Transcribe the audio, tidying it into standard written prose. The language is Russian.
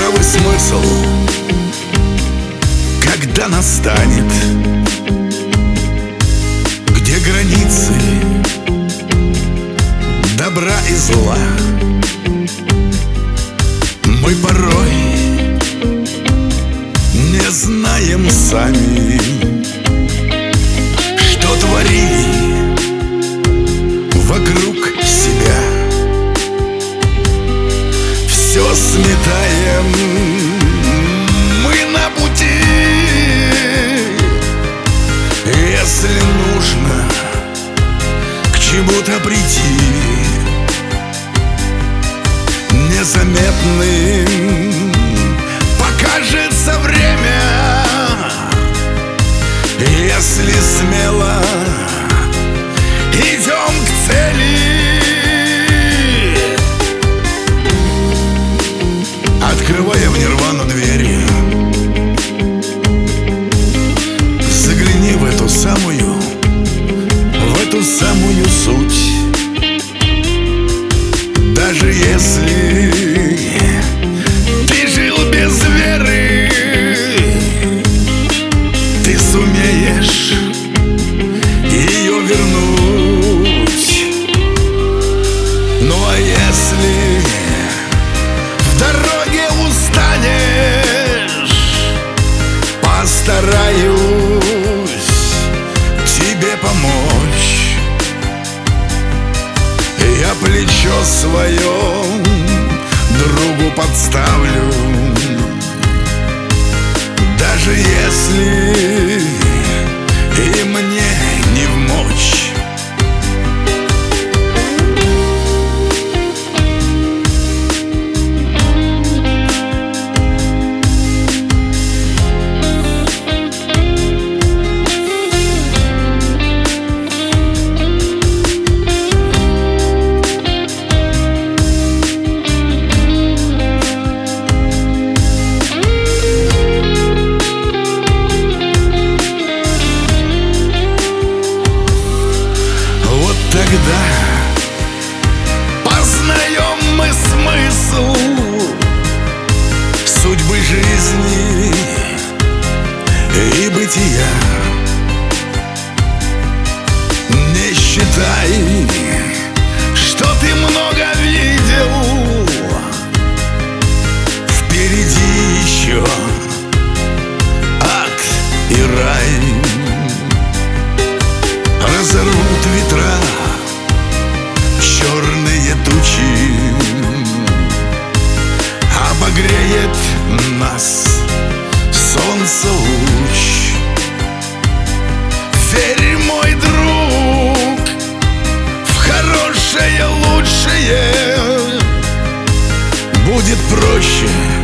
здравый смысл, когда настанет, где границы добра и зла. Мы порой не знаем сами, что творили вокруг себя. Все сметаем мы на пути, если нужно к чему-то прийти. Незаметным покажется время, если смело идем к цели. Открывая в нирвану двери, загляни в эту самую суть. Даже если ты жил без веры, ты сумеешь ее вернуть. Ну а если в дороге устанешь, постараюсь тебе помочь. Я плечо свое другу подставлю, даже если и мне не вмочь. Тогда познаем мы смысл судьбы, жизни и бытия. Не считай, что ты много видел, впереди еще ад и рай. Разорвут ветра черные тучи, обогреет нас солнце луч. Верь, мой друг, в хорошее лучшее будет проще